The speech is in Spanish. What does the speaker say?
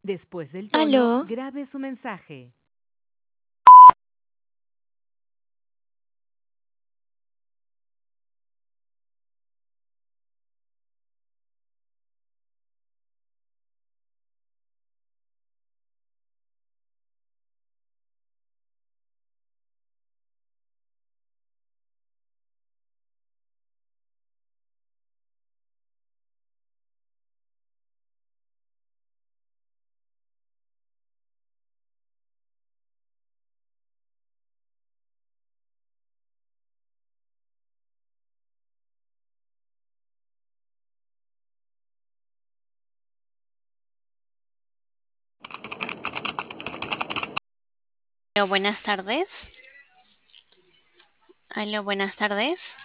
Después del tono, Aló, grabe su mensaje. buenas tardes. Aló, buenas tardes.